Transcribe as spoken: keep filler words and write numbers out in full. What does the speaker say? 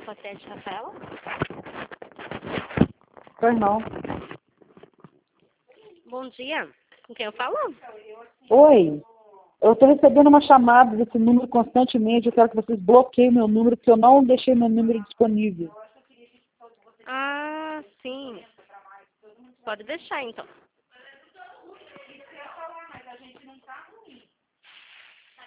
paciente Rafaela? Pois não. Bom dia. Com quem eu falo? Oi. Eu estou recebendo uma chamada desse número constantemente. Eu quero que vocês bloqueiem meu número, porque eu não deixei meu número disponível. Ah, sim. Pode deixar, então.